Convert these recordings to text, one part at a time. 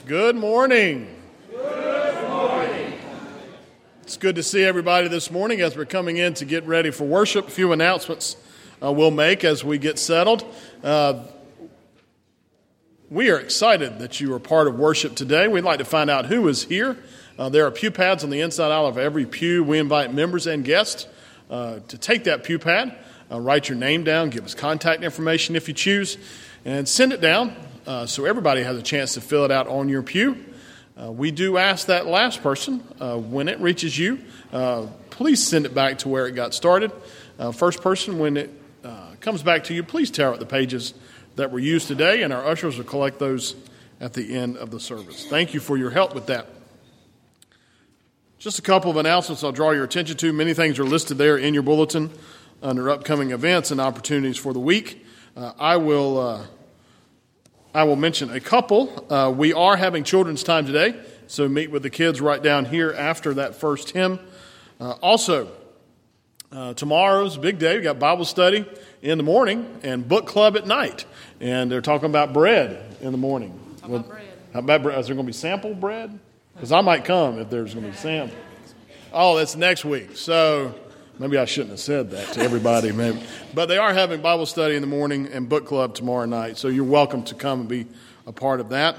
Good morning. Good morning. It's good to see everybody this morning as we're coming in to get ready for worship. A few announcements we'll make as we get settled. We are excited that you are part of worship today. We'd like to find out who is here. There are pew pads on the inside aisle of every pew. We invite members and guests to take that pew pad, write your name down, give us contact information if you choose, and send it down so everybody has a chance to fill it out on your pew. We do ask that last person, when it reaches you, please send it back to where it got started. First person, when it comes back to you, please tear out the pages that were used today, and our ushers will collect those at the end of the service. Thank you for your help with that. Just a couple of announcements I'll draw your attention to. Many things are listed there in your bulletin under upcoming events and opportunities for the week. I will mention a couple. We are having children's time today, so meet with the kids right down here after that first hymn. Tomorrow's a big day. We got Bible study in the morning and book club at night. And they're talking about bread in the morning. How about bread? How about bread? Is there going to be sample bread? Because I might come if there's going to be sample. Oh, that's next week. So maybe I shouldn't have said that to everybody. Maybe. But they are having Bible study in the morning and book club tomorrow night. So you're welcome to come and be a part of that.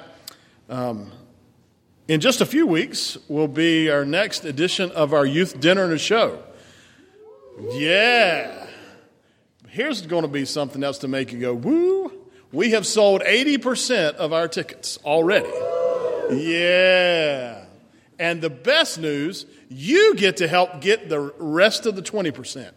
In just a few weeks will be our next edition of our youth dinner and a show. Yeah. Here's going to be something else to make you go, woo. We have sold 80% of our tickets already. Yeah. And the best news, you get to help get the rest of the 20%.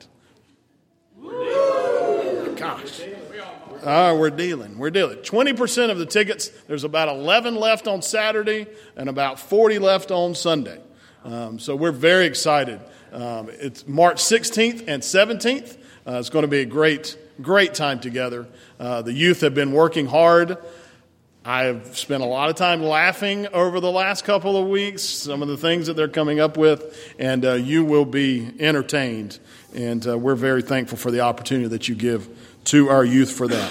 Gosh. We're dealing. 20% of the tickets, there's about 11 left on Saturday and about 40 left on Sunday. So we're very excited. It's March 16th and 17th. It's going to be a great time together. The youth have been working hard. I've spent a lot of time laughing over the last couple of weeks, some of the things that they're coming up with, and you will be entertained. And we're very thankful for the opportunity that you give to our youth for that.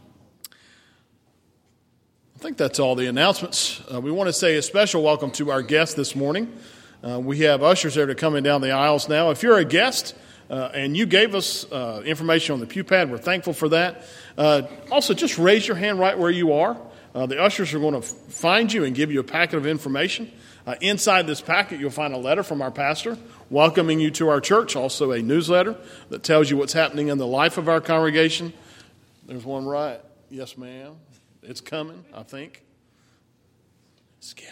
I think that's all the announcements. We want to say a special welcome to our guests this morning. We have ushers there to come in down the aisles now. If you're a guest and you gave us information on the pew pad, we're thankful for that. Also, just raise your hand right where you are. The ushers are going to find you and give you a packet of information. Inside this packet, you'll find a letter from our pastor welcoming you to our church, also a newsletter that tells you what's happening in the life of our congregation. There's one right. Yes, ma'am. It's coming, I think. Skip.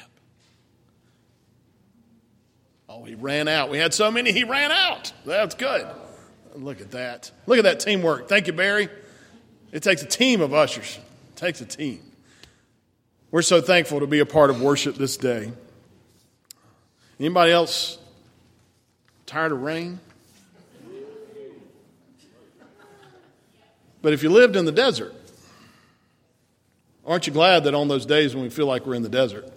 Oh, he ran out. We had so many, he ran out. That's good. Look at that. Look at that teamwork. Thank you, Barry. It takes a team of ushers. It takes a team. We're so thankful to be a part of worship this day. Anybody else tired of rain? But if you lived in the desert, aren't you glad that on those days when we feel like we're in the desert,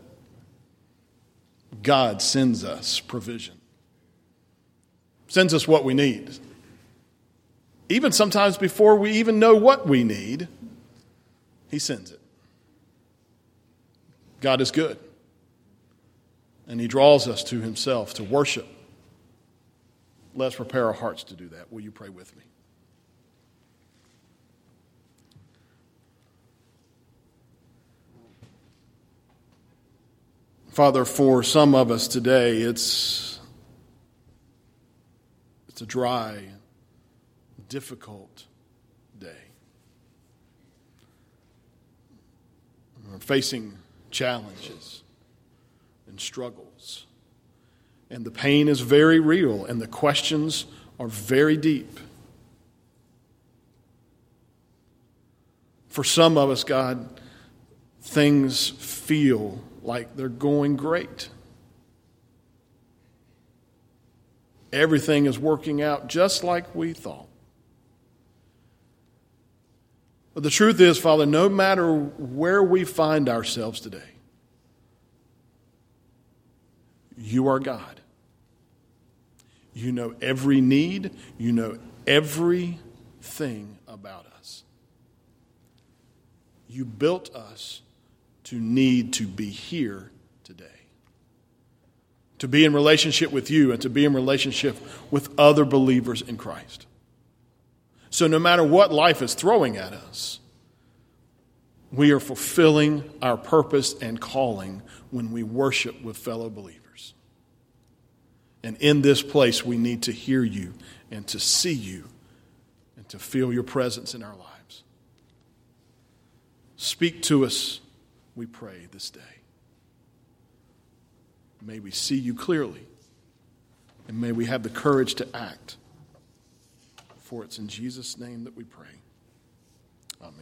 God sends us provision, sends us what we need. Even sometimes before we even know what we need, He sends it. God is good, and He draws us to Himself to worship. Let's prepare our hearts to do that. Will you pray with me? Father, for some of us today, it's a dry, difficult day. We're facing challenges and struggles. And the pain is very real, and the questions are very deep. For some of us, God, things feel like they're going great. Everything is working out just like we thought. But the truth is, Father, no matter where we find ourselves today, You are God. You know every need. You know everything about us. You built us to need to be here today. To be in relationship with you and to be in relationship with other believers in Christ. So no matter what life is throwing at us, we are fulfilling our purpose and calling when we worship with fellow believers. And in this place, we need to hear you and to see you and to feel your presence in our lives. Speak to us, we pray, this day. May we see you clearly, and may we have the courage to act. For it's in Jesus' name that we pray. Amen.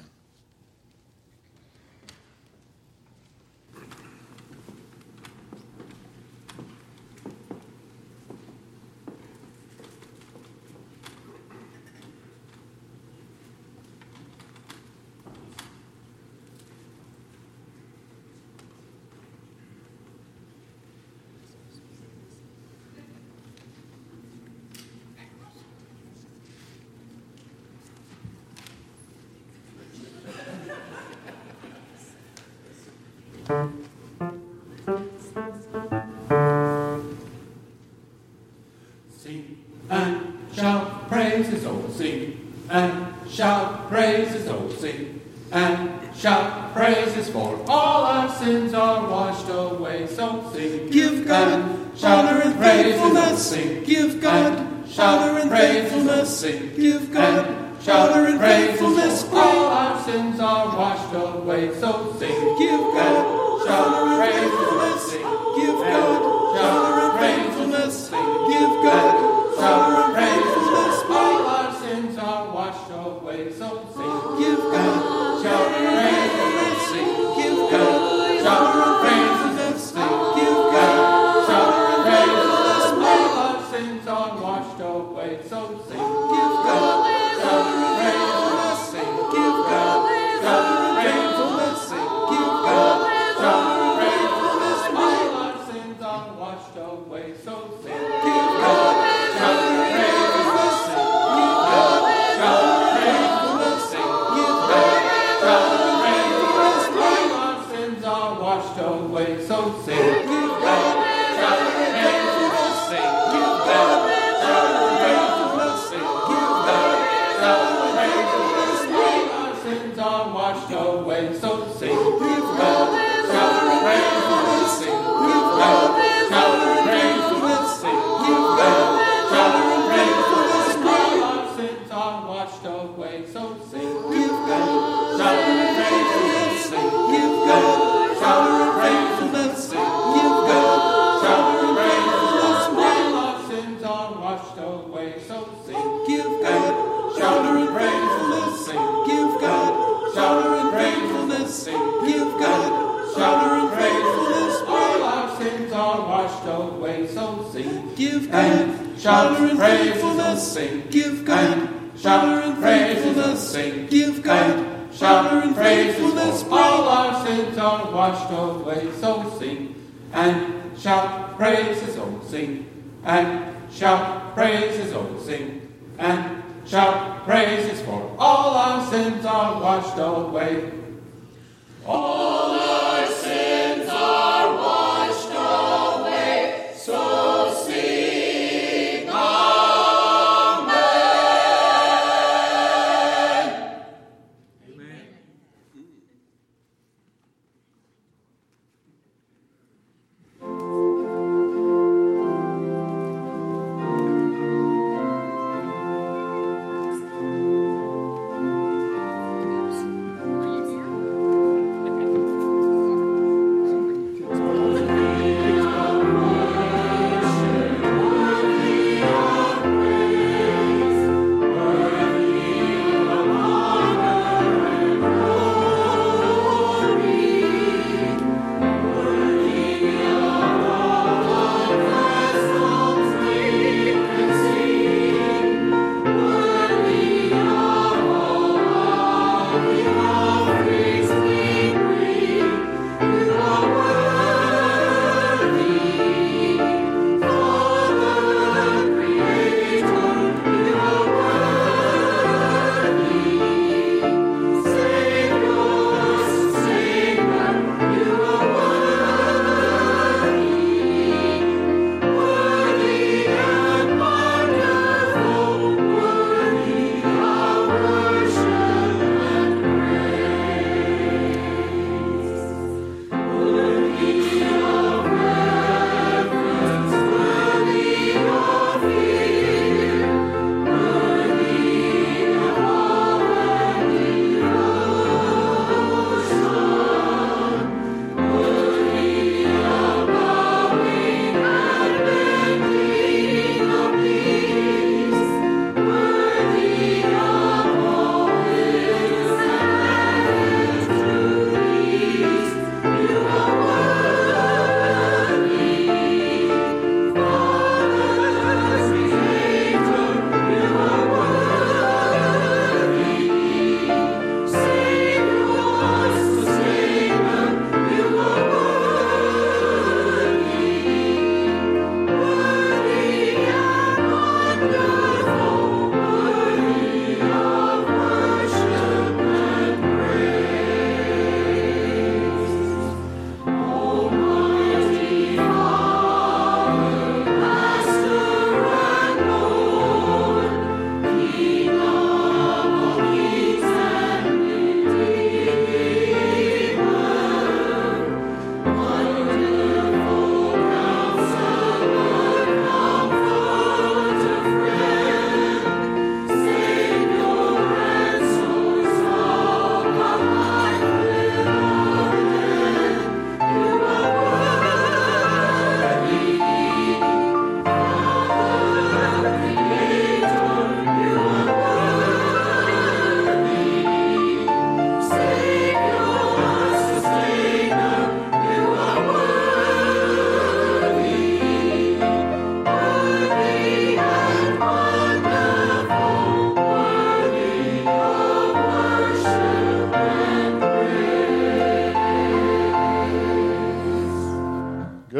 Sing and shout praises, oh sing and shout praises, oh sing and shout praises, for all our sins are washed away. So sing, give God honor and faithfulness. Give God honor and faithfulness. Give God honor and faithfulness. All our sins are washed away. So sing, give God honor and faithfulness. Give God honor and faithfulness. Give God honor and faithfulness. All our sins are washed away. So sing, give God honor and faithfulness. Give God honor and faithfulness. Give God honor and faithfulness. all our sins are washed away. So sing, Give God honor and faithfulness. Give God honor and faithfulness. Give God honor and faithfulness. all our sins are washed away. So sing, Give God honor and faithfulness. Give God honor and faithfulness. Give God honor and faithfulness. all our sins are washed away. So sing, Give God honor and faithfulness. Give God honor and faithfulness. Give God honor and faithfulness. all our sins are washed away. So sing, Give God honor and faithfulness. Give God honor and faithfulness. Give God honor and faithfulness. all our sins are washed away. So sing, Give God honor and faithfulness. Give God honor and faithfulness. Give God honor and faithfulness. all our sins are washed away. So sing, Give God honor and faithfulness. Give God honor and faithfulness. Give God honor and faithfulness. all our sins are washed away. So sing, Give God honor and faithfulness. Give God honor and faithfulness. Give God honor and faithfulness. all our sins are washed away. So sing and shout praises, oh sing and shout praises, oh sing and shout praises, for all our sins are washed away. All our sins are washed away. So sing amen.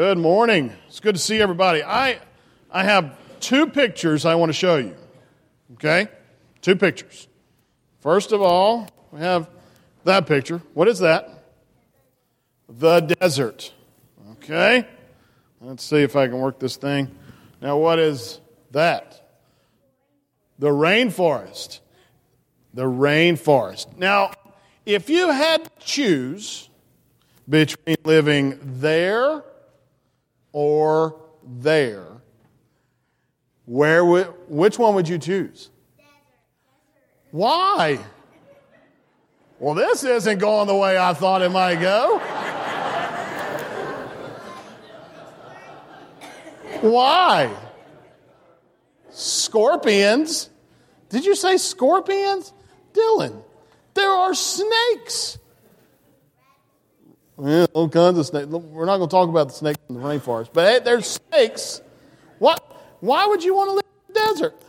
Good morning. It's good to see everybody. I have two pictures I want to show you. Okay? Two pictures. First of all, we have that picture. What is that? The desert. Okay? Let's see if I can work this thing. Now, what is that? The rainforest. The rainforest. Now, if you had to choose between living there or there, which one would you choose? Why? Well, this isn't going the way I thought it might go. Why? Scorpions? Did you say scorpions? Dylan, there are snakes. Yeah, all kinds of snakes. We're not going to talk about the snakes in the rainforest, but hey, there's snakes. What? Why would you want to live in the desert?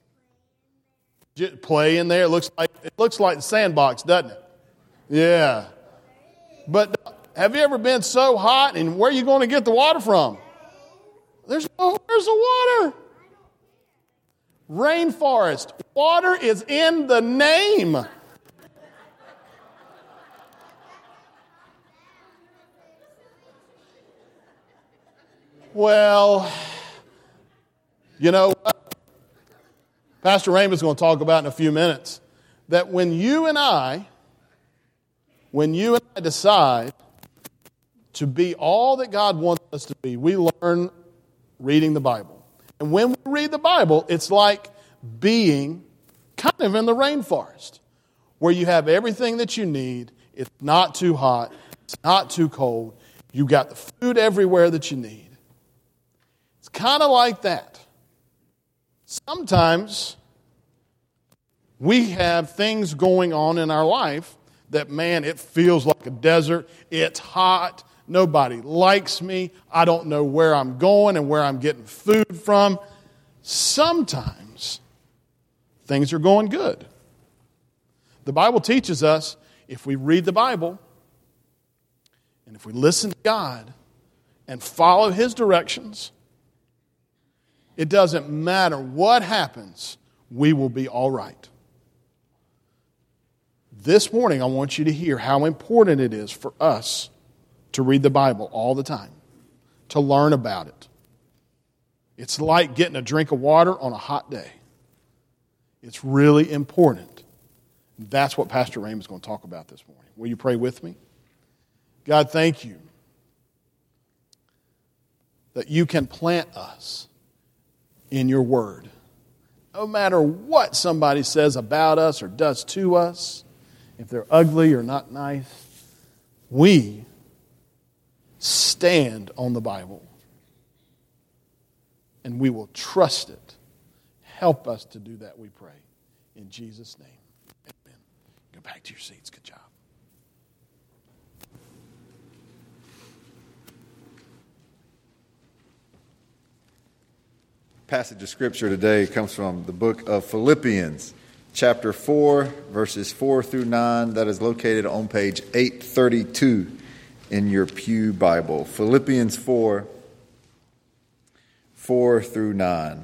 Just play in there. It looks like the sandbox, doesn't it? Yeah. But have you ever been so hot, and where are you going to get the water from? Where's the water? Rainforest. Water is in the name. Well, you know what? Pastor Raymond is going to talk about in a few minutes that when you and I decide to be all that God wants us to be, we learn reading the Bible. And when we read the Bible, it's like being kind of in the rainforest, where you have everything that you need. It's not too hot. It's not too cold. You got the food everywhere that you need. It's kind of like that. Sometimes we have things going on in our life that, man, it feels like a desert. It's hot. Nobody likes me. I don't know where I'm going and where I'm getting food from. Sometimes things are going good. The Bible teaches us if we read the Bible and if we listen to God and follow His directions, it doesn't matter what happens, we will be all right. This morning, I want you to hear how important it is for us to read the Bible all the time, to learn about it. It's like getting a drink of water on a hot day. It's really important. That's what Pastor Raymond is going to talk about this morning. Will you pray with me? God, thank you that you can plant us in your word. No matter what somebody says about us or does to us, if they're ugly or not nice, we stand on the Bible and we will trust it. Help us to do that, we pray. In Jesus' name, amen. Go back to your seats. Good job. Passage of Scripture today comes from the book of Philippians, chapter 4, verses 4 through 9. That is located on page 832 in your pew Bible. Philippians 4, 4 through 9.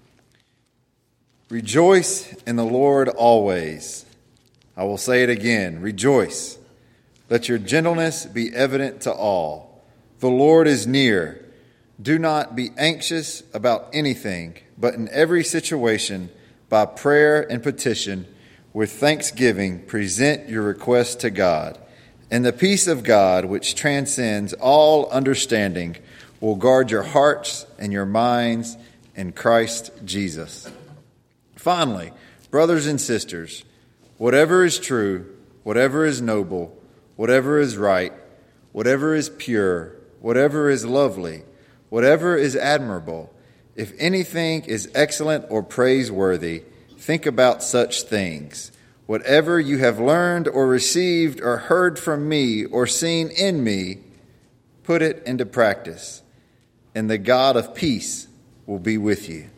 Rejoice in the Lord always. I will say it again, rejoice. Let your gentleness be evident to all. The Lord is near. Do not be anxious about anything, but in every situation, by prayer and petition, with thanksgiving, present your requests to God. And the peace of God, which transcends all understanding, will guard your hearts and your minds in Christ Jesus. Finally, brothers and sisters, whatever is true, whatever is noble, whatever is right, whatever is pure, whatever is lovely, whatever is admirable, if anything is excellent or praiseworthy, think about such things. Whatever you have learned or received or heard from me or seen in me, put it into practice, and the God of peace will be with you.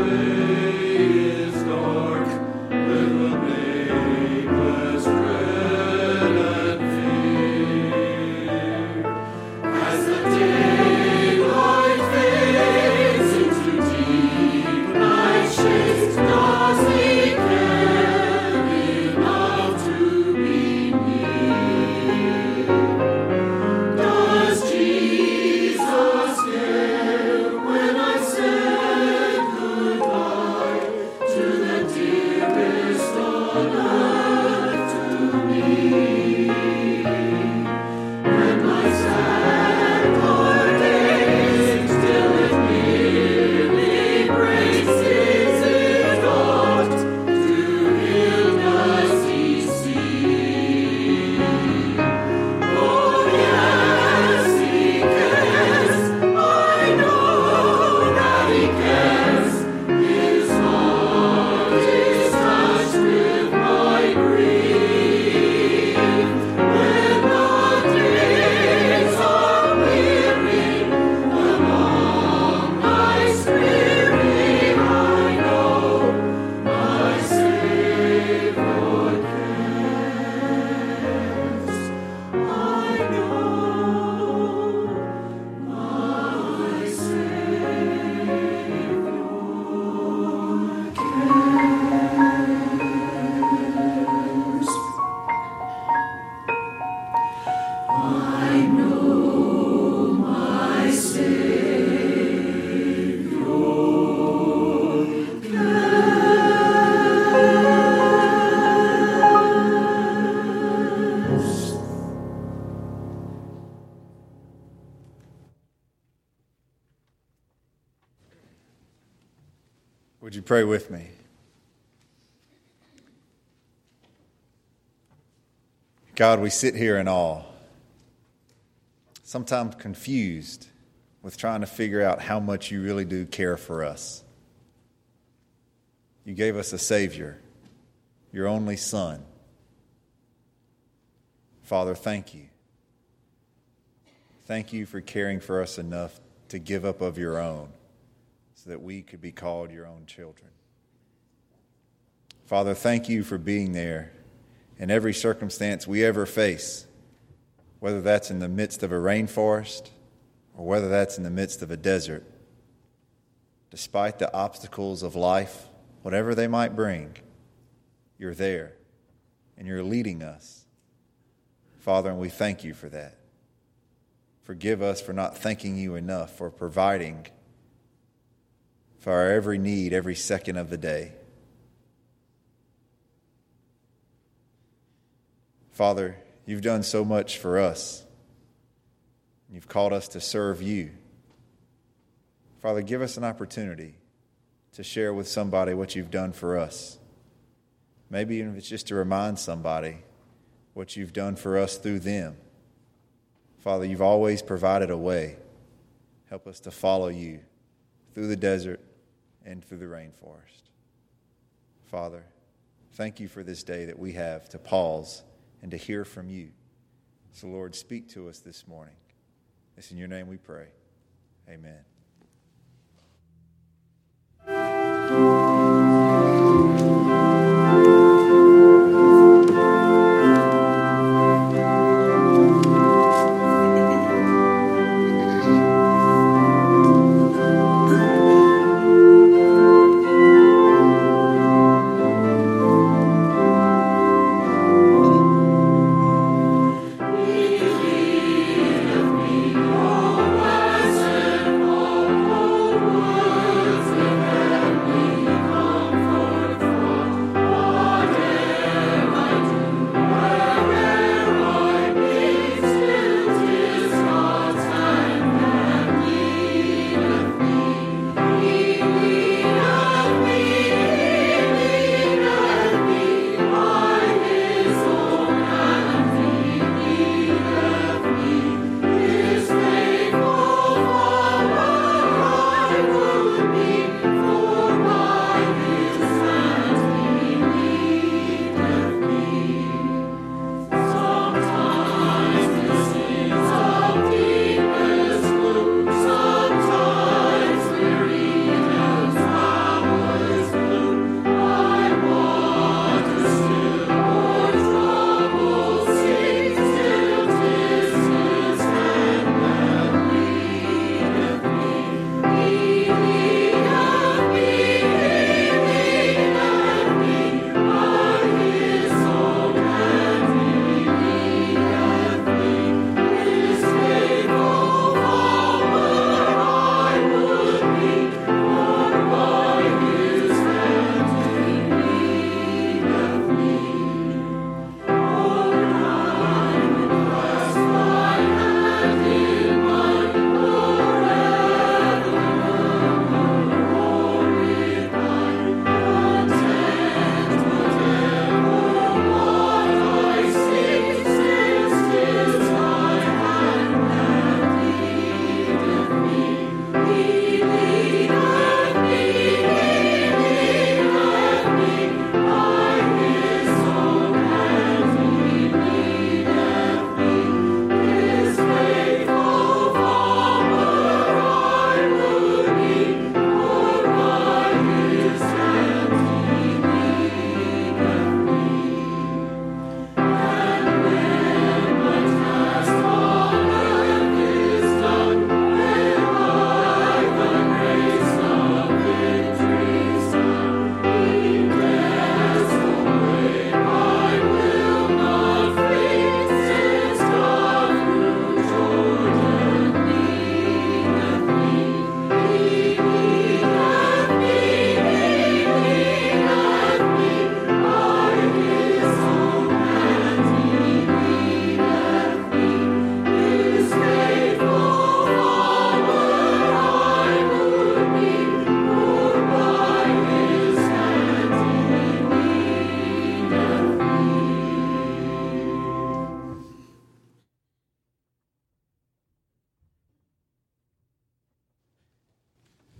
Would you pray with me? God, we sit here in awe, sometimes confused with trying to figure out how much you really do care for us. You gave us a Savior, your only Son. Father, thank you. Thank you for caring for us enough to give up of your own so that we could be called your own children. Father, thank you for being there in every circumstance we ever face, whether that's in the midst of a rainforest or whether that's in the midst of a desert. Despite the obstacles of life, whatever they might bring, you're there and you're leading us. Father, and we thank you for that. Forgive us for not thanking you enough for providing for our every need, every second of the day. Father, you've done so much for us. You've called us to serve you. Father, give us an opportunity to share with somebody what you've done for us. Maybe even if it's just to remind somebody what you've done for us through them. Father, you've always provided a way. Help us to follow you through the desert and through the rainforest. Father, thank you for this day that we have to pause and to hear from you. So, Lord, speak to us this morning. It's in your name we pray. Amen. Oh,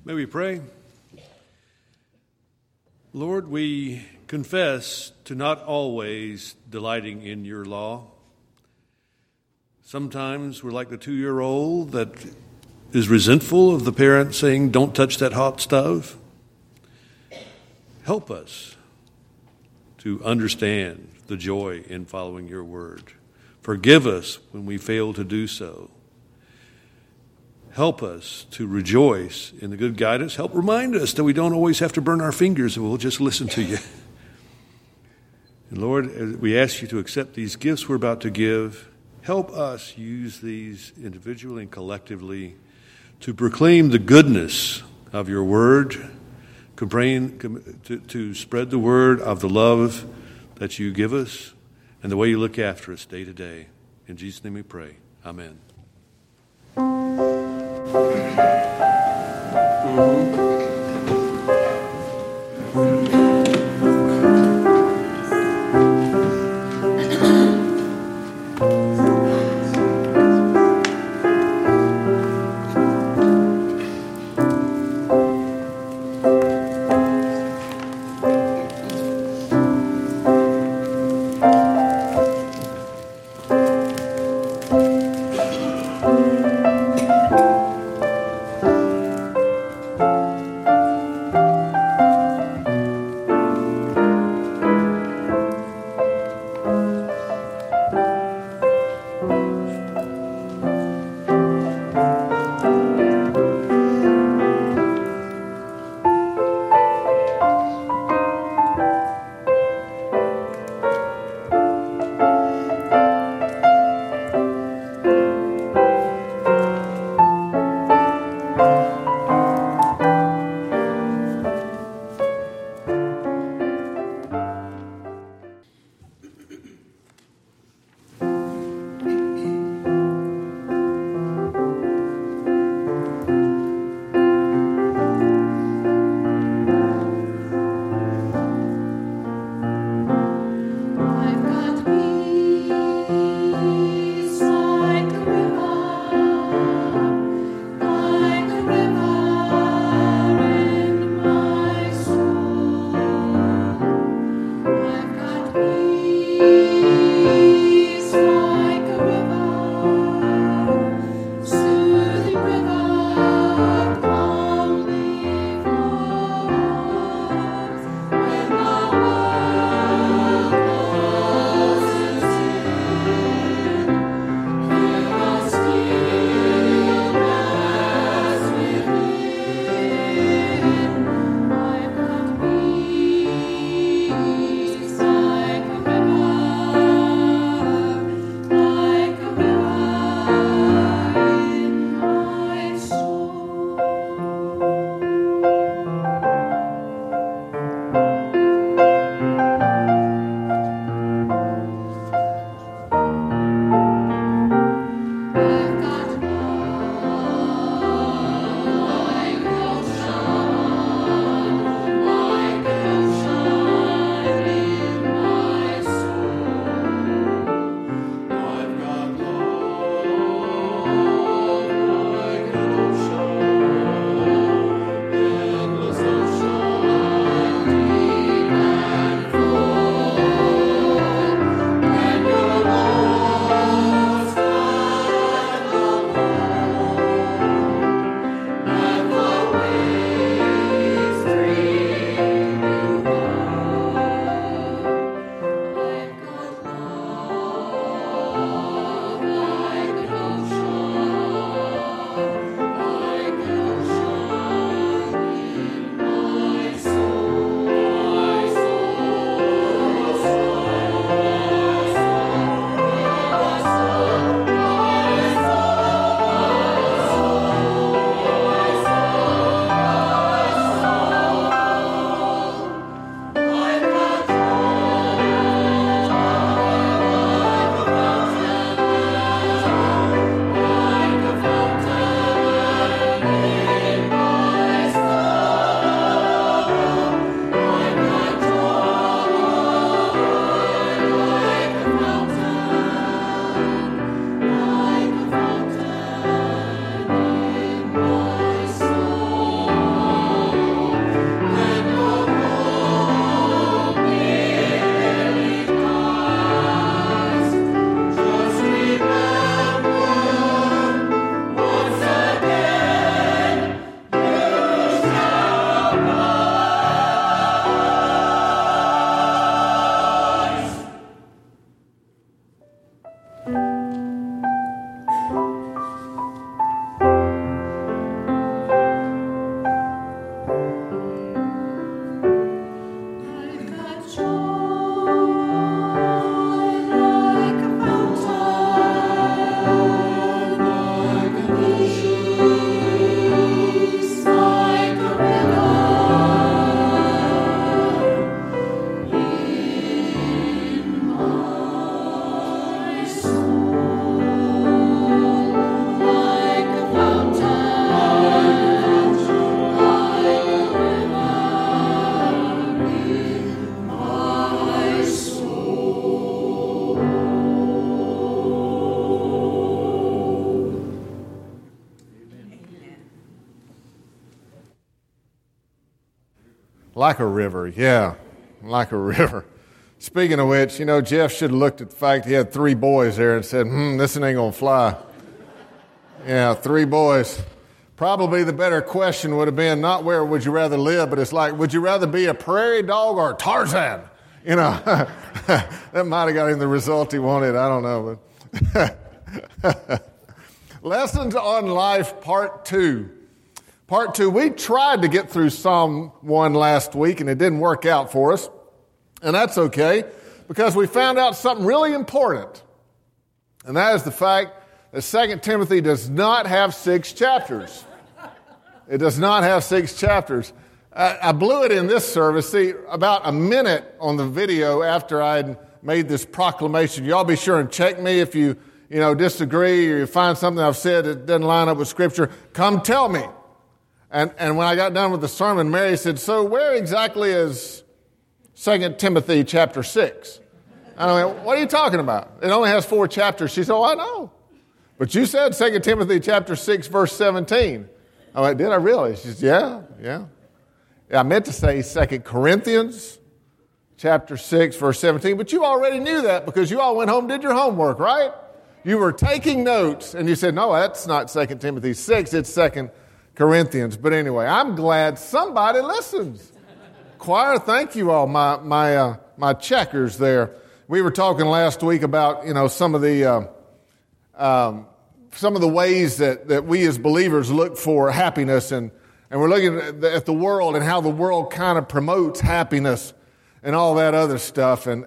May we pray? Lord, we confess to not always delighting in your law. Sometimes we're like the 2-year-old that is resentful of the parent saying, "Don't touch that hot stove." Help us to understand the joy in following your word. Forgive us when we fail to do so. Help us to rejoice in the good guidance. Help remind us that we don't always have to burn our fingers and we'll just listen to you. And Lord, we ask you to accept these gifts we're about to give. Help us use these individually and collectively to proclaim the goodness of your word, to spread the word of the love that you give us and the way you look after us day to day. In Jesus' name we pray. Amen. Like a river, yeah, like a river. Speaking of which, Jeff should have looked at the fact he had 3 boys there and said, this one ain't going to fly. Yeah, 3 boys. Probably the better question would have been not where would you rather live, but it's like, would you rather be a prairie dog or Tarzan? That might have got him the result he wanted. I don't know. But Lessons on Life, Part 2. Part 2, we tried to get through Psalm 1 last week, and it didn't work out for us. And that's okay, because we found out something really important. And that is the fact that 2 Timothy does not have 6 chapters. It does not have 6 chapters. I blew it in this service. See, about a minute on the video after I'd made this proclamation. Y'all be sure and check me if you disagree or you find something I've said that doesn't line up with Scripture. Come tell me. And when I got done with the sermon, Mary said, so where exactly is 2 Timothy chapter 6? I went, what are you talking about? It only has 4 chapters. She said, oh, I know. But you said 2 Timothy chapter 6, verse 17. I went, did I really? She said, yeah. I meant to say 2 Corinthians chapter 6, verse 17, but you already knew that because you all went home and did your homework, right? You were taking notes, and you said, no, that's not 2 Timothy 6, it's 2 Corinthians. But anyway, I'm glad somebody listens. Choir, thank you all, my checkers there. We were talking last week about, some of the ways that we as believers look for happiness, and we're looking at the world and how the world kind of promotes happiness and all that other stuff. And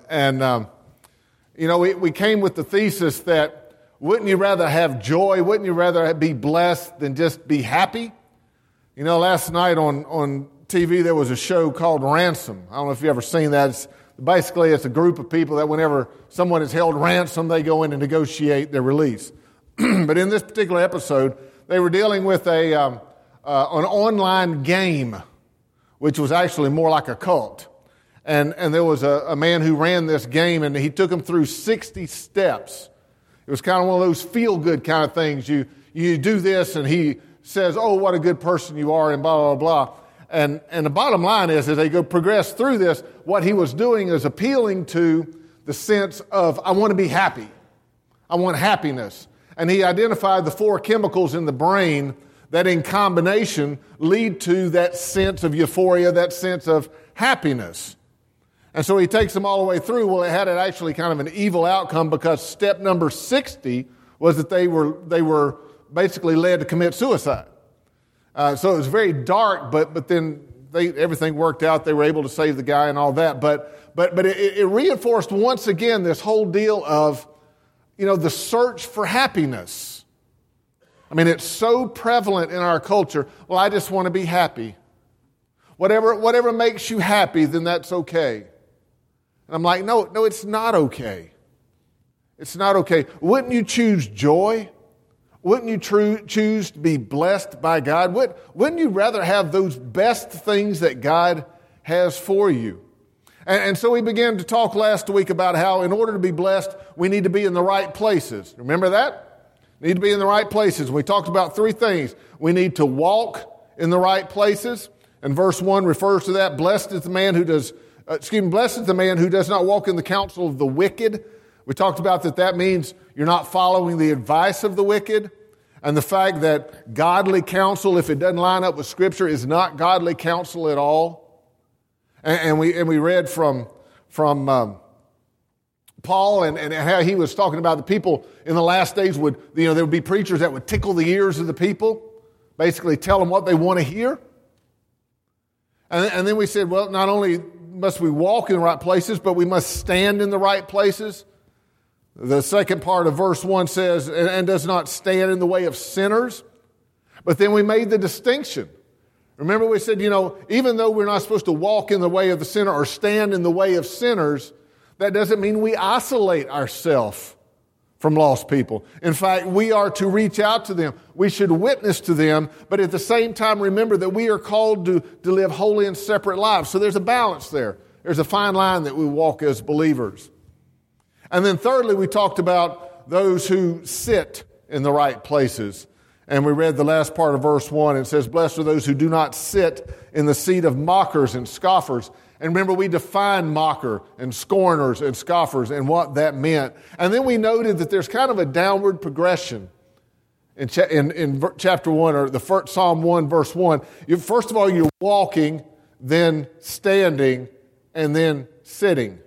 we came with the thesis that wouldn't you rather have joy? Wouldn't you rather be blessed than just be happy? Last night on TV there was a show called Ransom. I don't know if you've ever seen that. Basically, it's a group of people that whenever someone is held ransom, they go in and negotiate their release. But in this particular episode, they were dealing with an online game, which was actually more like a cult. And there was a man who ran this game, and he took them through 60 steps. It was kind of one of those feel-good kind of things. You do this, and he says, oh, what a good person you are, and blah, blah, blah. And the bottom line is, as they progress through this, what he was doing is appealing to the sense of, I want to be happy. I want happiness. And he identified the 4 chemicals in the brain that in combination lead to that sense of euphoria, that sense of happiness. And so he takes them all the way through. Well, it had actually kind of an evil outcome because step number 60 was that they were basically led to commit suicide. So it was very dark, but then everything worked out. They were able to save the guy and all that. But it reinforced once again this whole deal of, the search for happiness. I mean, it's so prevalent in our culture. Well, I just want to be happy. Whatever makes you happy, then that's okay. And I'm like, no, it's not okay. It's not okay. Wouldn't you choose joy? Wouldn't you choose to be blessed by God? Wouldn't you rather have those best things that God has for you? And so we began to talk last week about how in order to be blessed, we need to be in the right places. Remember that? Need to be in the right places. We talked about 3 things. We need to walk in the right places. And verse 1 refers to that. Blessed is the man who does not walk in the counsel of the wicked. We talked about that means you're not following the advice of the wicked. And the fact that godly counsel, if it doesn't line up with Scripture, is not godly counsel at all. And we read from Paul and how he was talking about the people in the last days there would be preachers that would tickle the ears of the people, basically tell them what they want to hear. And then we said, well, not only must we walk in the right places, but we must stand in the right places. The second part of verse 1 says, and does not stand in the way of sinners. But then we made the distinction. Remember we said, even though we're not supposed to walk in the way of the sinner or stand in the way of sinners, that doesn't mean we isolate ourselves from lost people. In fact, we are to reach out to them. We should witness to them, but at the same time, remember that we are called to live holy and separate lives. So there's a balance there. There's a fine line that we walk as believers. And then thirdly, we talked about those who sit in the right places. And we read the last part of verse 1. It says, blessed are those who do not sit in the seat of mockers and scoffers. And remember, we defined mocker and scorners and scoffers and what that meant. And then we noted that there's kind of a downward progression in chapter 1, or the first, Psalm 1, verse 1. First of all, you're walking, then standing, and then sitting.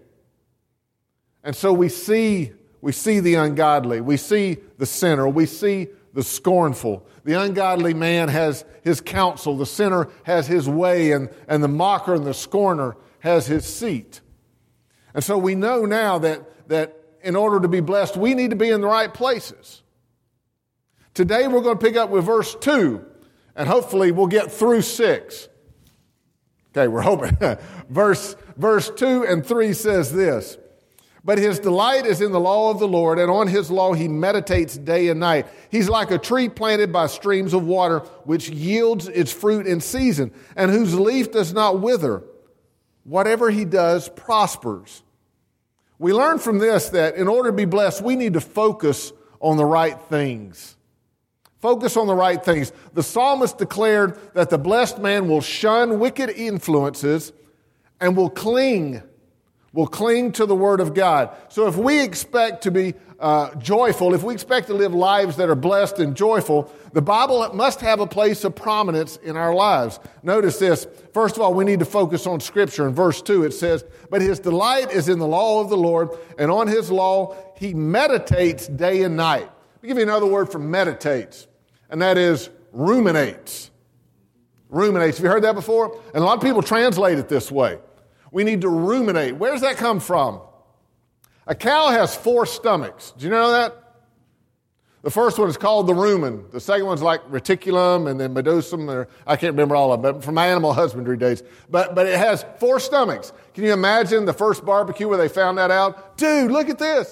And so we see the ungodly. We see the sinner. We see the scornful. The ungodly man has his counsel. The sinner has his way. And the mocker and the scorner has his seat. And so we know now that in order to be blessed, we need to be in the right places. Today we're going to pick up with verse 2. And hopefully we'll get through 6. Okay, we're hoping. Verse 2 and 3 says this. But his delight is in the law of the Lord, and on his law he meditates day and night. He's like a tree planted by streams of water, which yields its fruit in season, and whose leaf does not wither. Whatever he does prospers. We learn from this that in order to be blessed, we need to focus on the right things. Focus on the right things. The psalmist declared that the blessed man will shun wicked influences and will cling to the Word of God. So if we expect to be joyful, if we expect to live lives that are blessed and joyful, the Bible must have a place of prominence in our lives. Notice this. First of all, we need to focus on Scripture. In verse 2 it says, but his delight is in the law of the Lord, and on his law he meditates day and night. Let me give you another word for meditates, and that is ruminates. Ruminates. Have you heard that before? And a lot of people translate it this way. We need to ruminate. Where does that come from? A cow has 4 stomachs. Do you know that? The first one is called the rumen. The second one's like reticulum and then medusum. Or I can't remember all of them, but from my animal husbandry days. But it has 4 stomachs. Can you imagine the first barbecue where they found that out? Dude, look at this.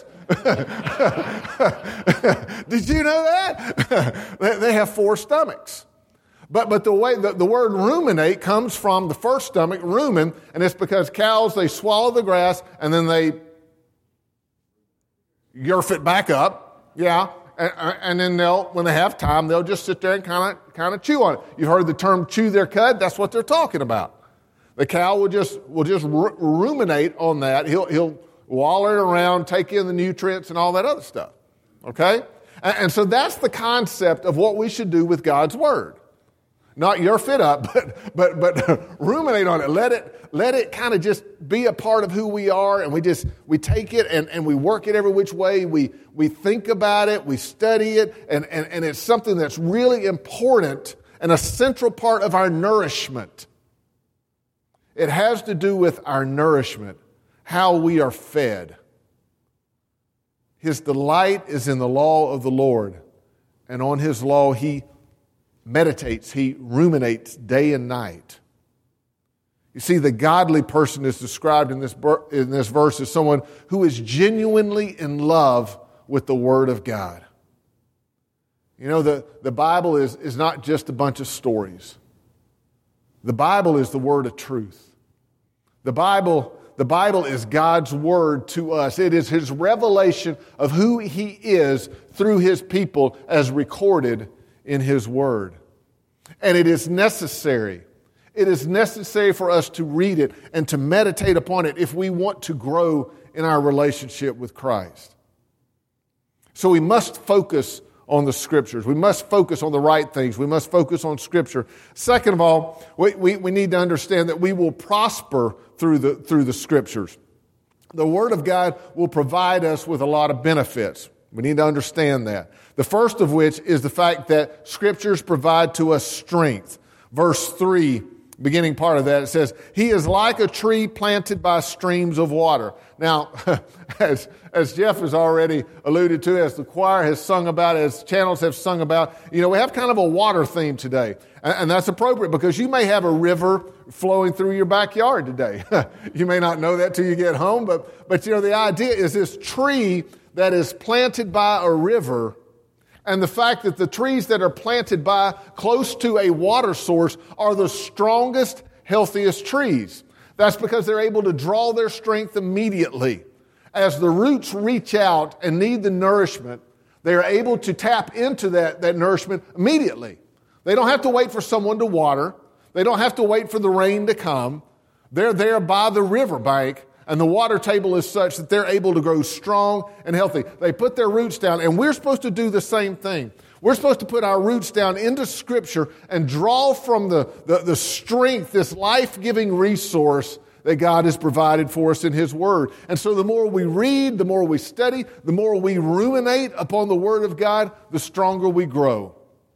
Did you know that? They have 4 stomachs. But the way the word ruminate comes from the first stomach, rumen, and it's because cows, they swallow the grass and then they yerf it back up, yeah, and then when they have time, they'll just sit there and kind of chew on it. You've heard the term chew their cud? That's what they're talking about. The cow will just ruminate on that. He'll waller around, take in the nutrients and all that other stuff. Okay, and so that's the concept of what we should do with God's Word. Not yerf it up, but ruminate on it. Let it kind of just be a part of who we are, and we take it and we work it every which way. We think about it, we study it, and it's something that's really important and a central part of our nourishment. It has to do with our nourishment, how we are fed. His delight is in the law of the Lord, and on his law he meditates, he ruminates day and night. You see, the godly person is described in this verse as someone who is genuinely in love with the Word of God. You know, the Bible is not just a bunch of stories. The Bible is the Word of truth. The Bible is God's Word to us. It is His revelation of who He is through His people as recorded in His Word. And it is necessary. It is necessary for us to read it and to meditate upon it if we want to grow in our relationship with Christ. So we must focus on the Scriptures. We must focus on the right things. We must focus on Scripture. Second of all, we need to understand that we will prosper through the Scriptures. The Word of God will provide us with a lot of benefits. We need to understand that. The first of which is the fact that Scriptures provide to us strength. Verse 3, beginning part of that, it says, he is like a tree planted by streams of water. Now, as Jeff has already alluded to, as the choir has sung about, as channels have sung about, we have kind of a water theme today. And that's appropriate because you may have a river flowing through your backyard today. You may not know that till you get home, but the idea is this tree that is planted by a river, and the fact that the trees that are planted by close to a water source are the strongest, healthiest trees. That's because they're able to draw their strength immediately. As the roots reach out and need the nourishment, They are able to tap into that nourishment immediately. They don't have to wait for someone to water. They don't have to wait for the rain to come. They're there by the riverbank, and the water table is such that they're able to grow strong and healthy. They put their roots down, and we're supposed to do the same thing. We're supposed to put our roots down into Scripture and draw from the strength, this life-giving resource that God has provided for us in His Word. And so the more we read, the more we study, the more we ruminate upon the Word of God, the stronger we grow.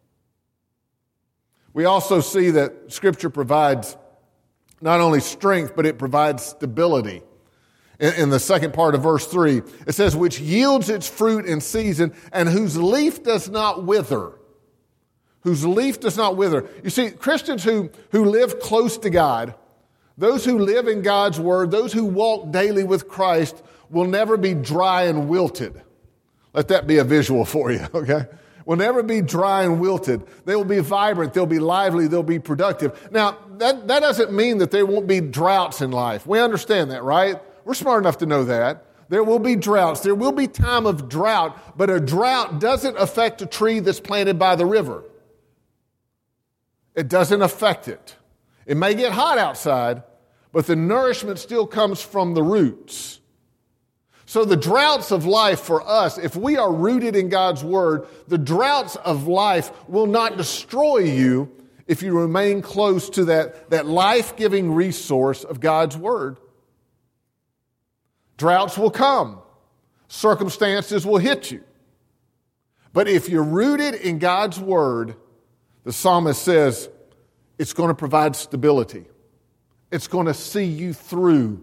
We also see that Scripture provides not only strength, but it provides stability. In the second part of verse 3, it says, which yields its fruit in season and whose leaf does not wither. Whose leaf does not wither. You see, Christians who live close to God, those who live in God's Word, those who walk daily with Christ will never be dry and wilted. Let that be a visual for you, okay? Will never be dry and wilted. They will be vibrant. They'll be lively. They'll be productive. Now, that doesn't mean that there won't be droughts in life. We understand that, right? We're smart enough to know that. There will be droughts. There will be time of drought, but a drought doesn't affect a tree that's planted by the river. It doesn't affect it. It may get hot outside, but the nourishment still comes from the roots. So the droughts of life for us, if we are rooted in God's Word, the droughts of life will not destroy you if you remain close to that life-giving resource of God's Word. Droughts will come. Circumstances will hit you. But if you're rooted in God's Word, the psalmist says, it's going to provide stability. It's going to see you through.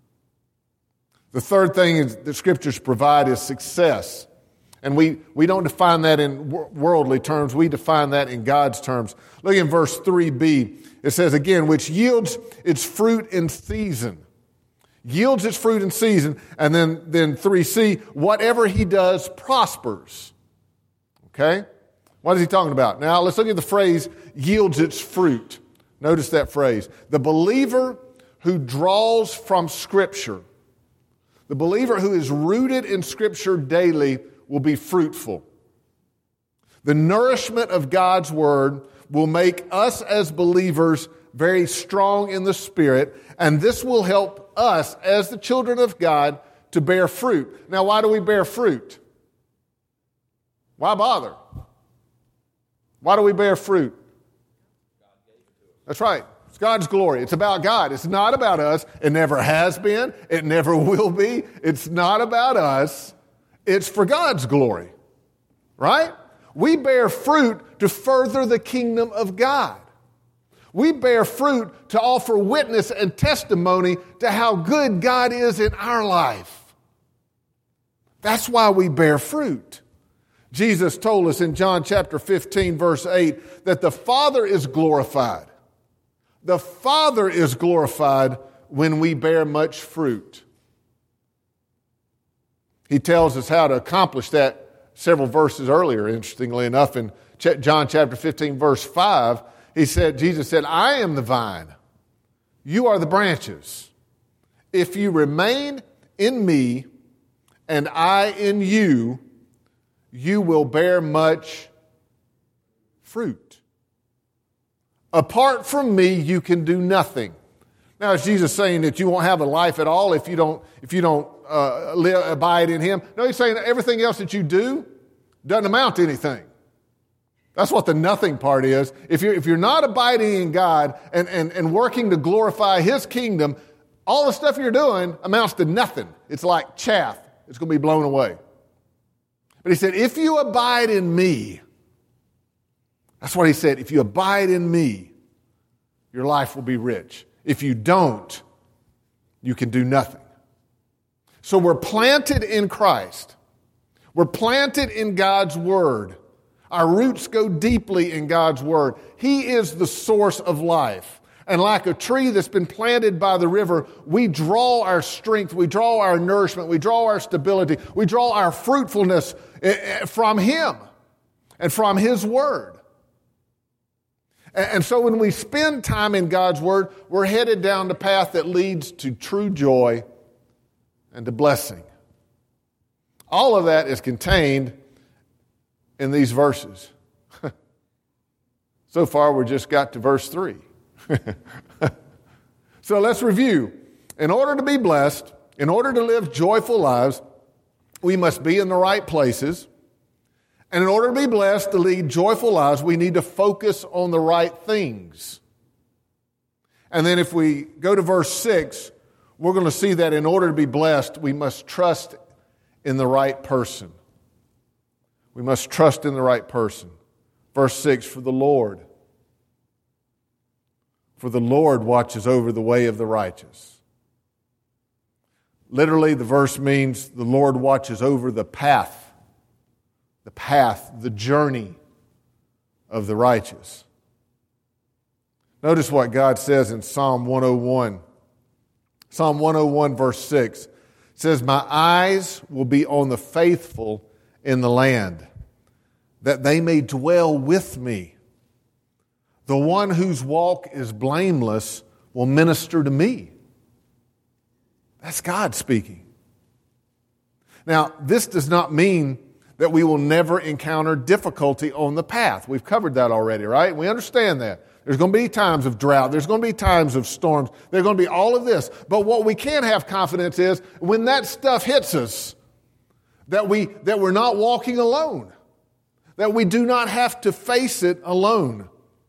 The third thing that Scriptures provide is success. And we don't define that in worldly terms. We define that in God's terms. Look in verse 3b. It says again, which yields its fruit in season. Yields its fruit in season. And then 3c, whatever he does prospers. Okay? What is he talking about? Now let's look at the phrase, yields its fruit. Notice that phrase. The believer who draws from Scripture, the believer who is rooted in Scripture daily will be fruitful. The nourishment of God's Word will make us as believers very strong in the Spirit, and this will help us as the children of God to bear fruit. Now, why do we bear fruit? Why bother? Why do we bear fruit? That's right. It's God's glory. It's about God. It's not about us. It never has been. It never will be. It's not about us. It's for God's glory. Right? We bear fruit to further the kingdom of God. We bear fruit to offer witness and testimony to how good God is in our life. That's why we bear fruit. Jesus told us in John chapter 15, verse 8, that the Father is glorified. The Father is glorified when we bear much fruit. He tells us how to accomplish that several verses earlier, interestingly enough. In John chapter 15, verse 5, Jesus said, I am the vine. You are the branches. If you remain in me and I in you, you will bear much fruit. Apart from me, you can do nothing. Now, is Jesus saying that you won't have a life at all if you don't abide in Him? No, He's saying that everything else that you do doesn't amount to anything. That's what the nothing part is. If you're not abiding in God and working to glorify His kingdom, all the stuff you're doing amounts to nothing. It's like chaff. It's going to be blown away. But He said, if you abide in me, that's what He said. If you abide in me, your life will be rich. If you don't, you can do nothing. So we're planted in Christ. We're planted in God's Word. Our roots go deeply in God's Word. He is the source of life. And like a tree that's been planted by the river, we draw our strength, we draw our nourishment, we draw our stability, we draw our fruitfulness from Him and from His Word. And so when we spend time in God's Word, we're headed down the path that leads to true joy and to blessing. All of that is contained in these verses? So far, we just got to verse 3. So let's review. In order to be blessed, in order to live joyful lives, we must be in the right places. And in order to be blessed, to lead joyful lives, we need to focus on the right things. And then if we go to verse 6, we're going to see that in order to be blessed, we must trust in the right person. We must trust in the right person. Verse 6, for the Lord watches over the way of the righteous. Literally, the verse means the Lord watches over the path, the journey of the righteous. Notice what God says in Psalm 101. Psalm 101, verse 6 says, my eyes will be on the faithful in the land, that they may dwell with me. The one whose walk is blameless will minister to me. That's God speaking. Now, this does not mean that we will never encounter difficulty on the path. We've covered that already, right? We understand that. There's going to be times of drought. There's going to be times of storms. There's going to be all of this. But what we can have confidence is when that stuff hits us, that we're not walking alone, that we do not have to face it alone.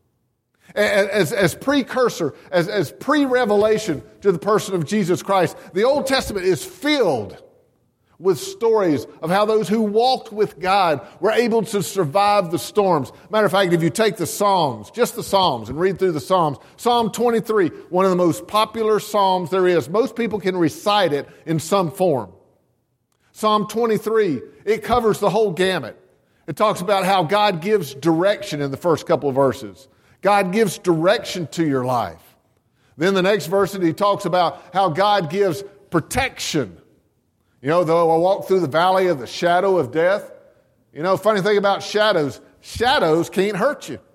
As precursor, as pre-revelation to the person of Jesus Christ, the Old Testament is filled with stories of how those who walked with God were able to survive the storms. Matter of fact, if you take the Psalms, just the Psalms, and read through the Psalms, Psalm 23, one of the most popular Psalms there is. Most people can recite it in some form. Psalm 23, it covers the whole gamut. It talks about how God gives direction in the first couple of verses. God gives direction to your life. Then the next verse, he talks about how God gives protection. You know, though I walk through the valley of the shadow of death. You know, funny thing about shadows can't hurt you.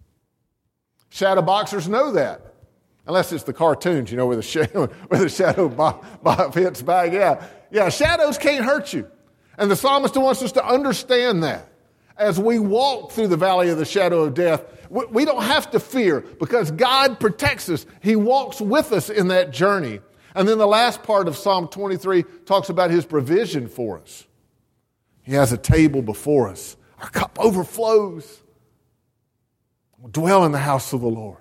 Shadow boxers know that. Unless it's the cartoons, you know, where the shadow hits back. Yeah, shadows can't hurt you. And the psalmist wants us to understand that. As we walk through the valley of the shadow of death, we don't have to fear because God protects us. He walks with us in that journey. And then the last part of Psalm 23 talks about His provision for us. He has a table before us. Our cup overflows. We'll dwell in the house of the Lord.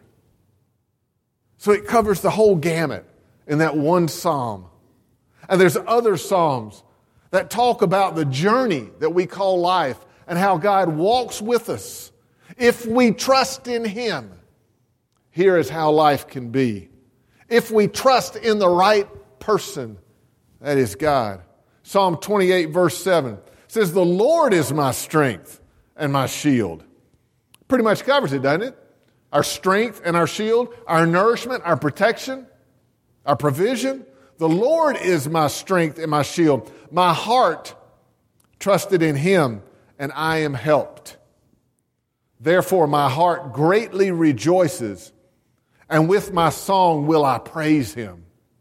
So it covers the whole gamut in that one psalm. And there's other psalms that talk about the journey that we call life and how God walks with us. If we trust in Him, here is how life can be. If we trust in the right person, that is God. Psalm 28, verse 7 says, the Lord is my strength and my shield. Pretty much covers it, doesn't it? Our strength and our shield, our nourishment, our protection, our provision. The Lord is my strength and my shield. My heart trusted in Him, and I am helped. Therefore, my heart greatly rejoices, and with my song will I praise Him.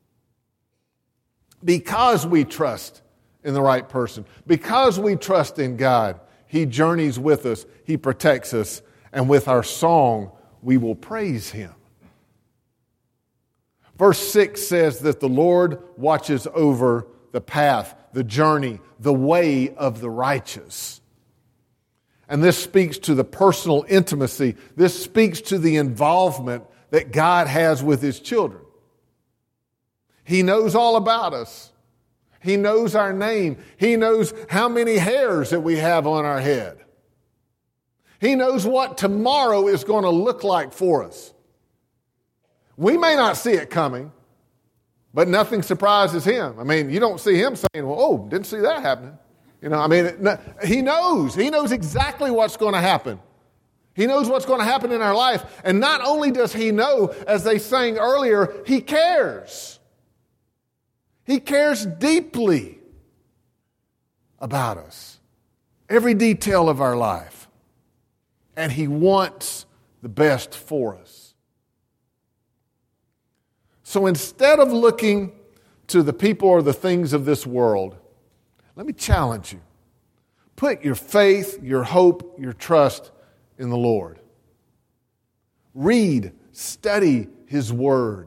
Because we trust in the right person, because we trust in God, He journeys with us, He protects us, and with our song, we will praise Him. Verse 6 says that the Lord watches over the path, the journey, the way of the righteous. And this speaks to the personal intimacy. This speaks to the involvement that God has with His children. He knows all about us. He knows our name. He knows how many hairs that we have on our head. He knows what tomorrow is going to look like for us. We may not see it coming, but nothing surprises Him. I mean, you don't see Him saying, well, oh, didn't see that happening. You know, I mean, He knows. He knows exactly what's going to happen. He knows what's going to happen in our life. And not only does He know, as they sang earlier, He cares. He cares deeply about us. Every detail of our life. And He wants the best for us. So instead of looking to the people or the things of this world, let me challenge you. Put your faith, your hope, your trust in the Lord. Read, study His Word.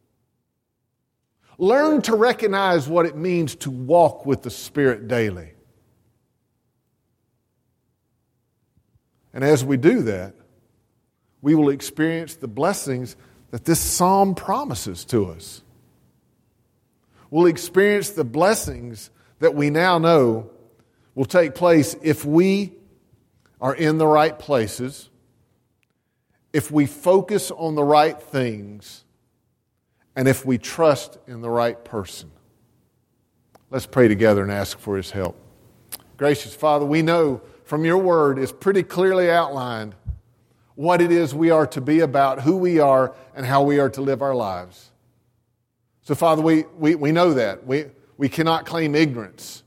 Learn to recognize what it means to walk with the Spirit daily. And as we do that, we will experience the blessings that this psalm promises to us. We'll experience the blessings that we now know will take place if we are in the right places, if we focus on the right things, and if we trust in the right person. Let's pray together and ask for His help. Gracious Father, we know from Your Word it's pretty clearly outlined what it is we are to be about, who we are, and how we are to live our lives. So, Father, we know that. We cannot claim ignorance.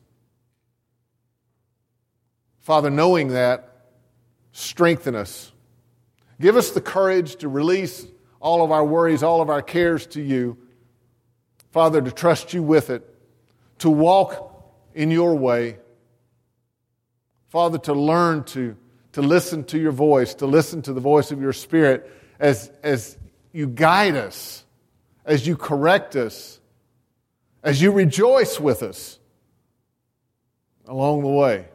Father, knowing that, strengthen us. Give us the courage to release all of our worries, all of our cares to You. Father, to trust You with it, to walk in Your way. Father, to learn to listen to Your voice, to listen to the voice of Your Spirit as You guide us, as You correct us, as You rejoice with us along the way.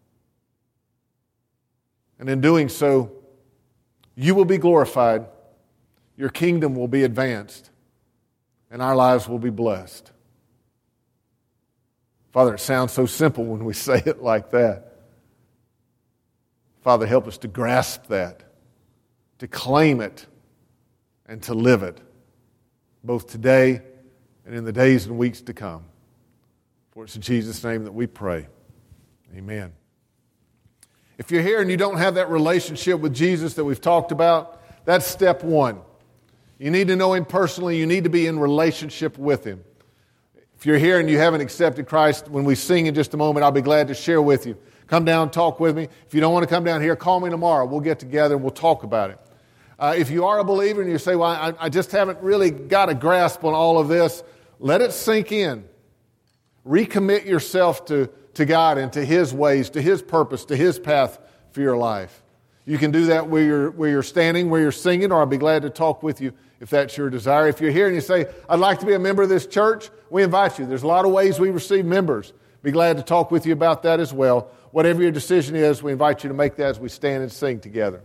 And in doing so, You will be glorified, Your kingdom will be advanced, and our lives will be blessed. Father, it sounds so simple when we say it like that. Father, help us to grasp that, to claim it, and to live it, both today and in the days and weeks to come. For it's in Jesus' name that we pray. Amen. If you're here and you don't have that relationship with Jesus that we've talked about, that's step one. You need to know Him personally. You need to be in relationship with Him. If you're here and you haven't accepted Christ, when we sing in just a moment, I'll be glad to share with you. Come down, talk with me. If you don't want to come down here, call me tomorrow. We'll get together and we'll talk about it. If you are a believer and you say, well, I just haven't really got a grasp on all of this, let it sink in. Recommit yourself to God and to His ways, to His purpose, to His path for your life. You can do that where you're standing, where you're singing, or I'll be glad to talk with you if that's your desire. If you're here and you say, I'd like to be a member of this church, we invite you. There's a lot of ways we receive members. Be glad to talk with you about that as well. Whatever your decision is, we invite you to make that as we stand and sing together.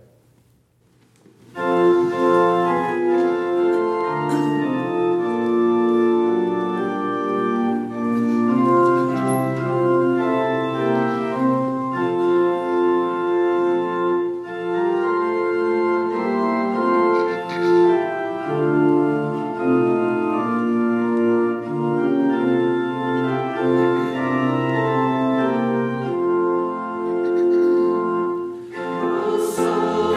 So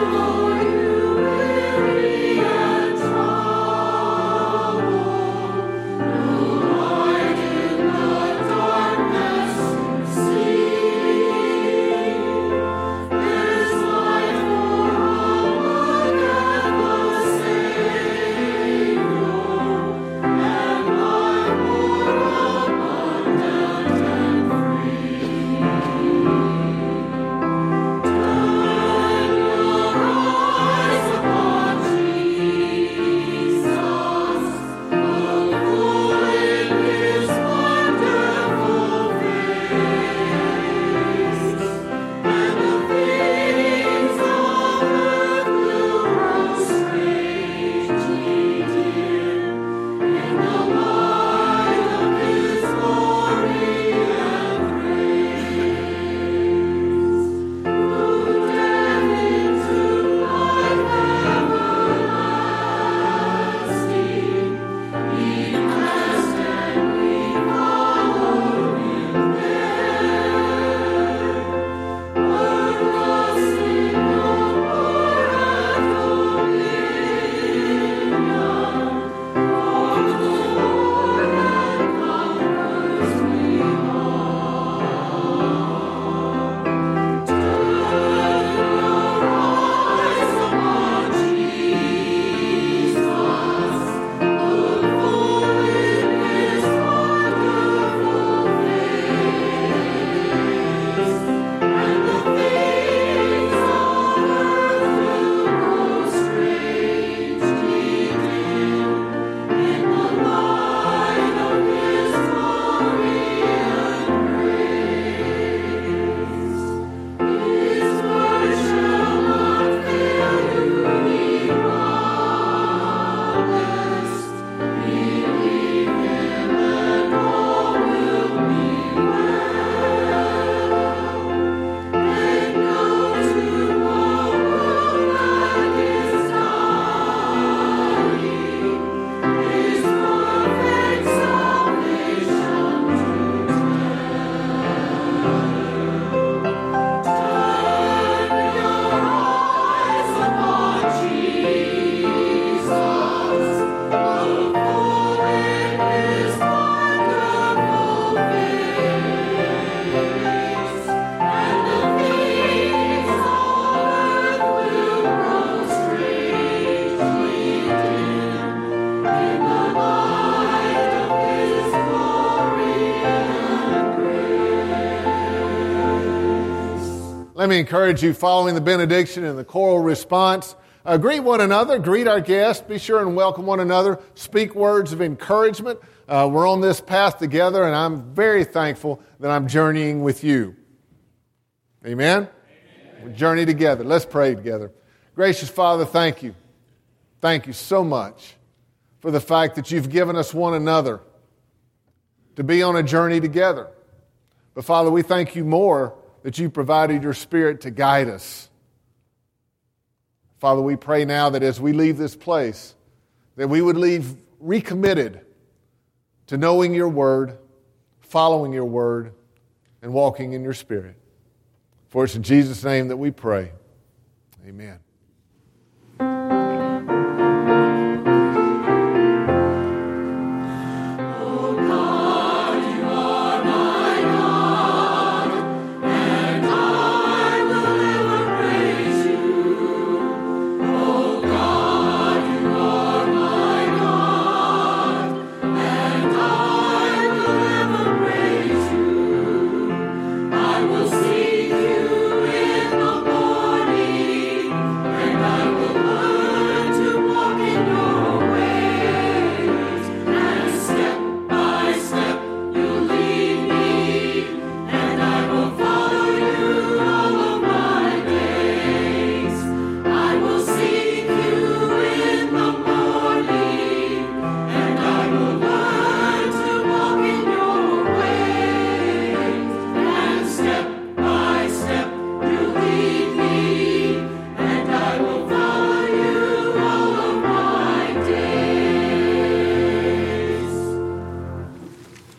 me encourage you, following the benediction and the choral response, greet one another, greet our guests, be sure and welcome one another, speak words of encouragement. We're on this path together, and I'm very thankful that I'm journeying with you. Amen? We journey together. Let's pray together. Gracious Father, thank you. Thank you so much for the fact that you've given us one another to be on a journey together. But Father, we thank you more that you provided your Spirit to guide us. Father, we pray now that as we leave this place, that we would leave recommitted to knowing your word, following your word, and walking in your Spirit. For it's in Jesus' name that we pray. Amen.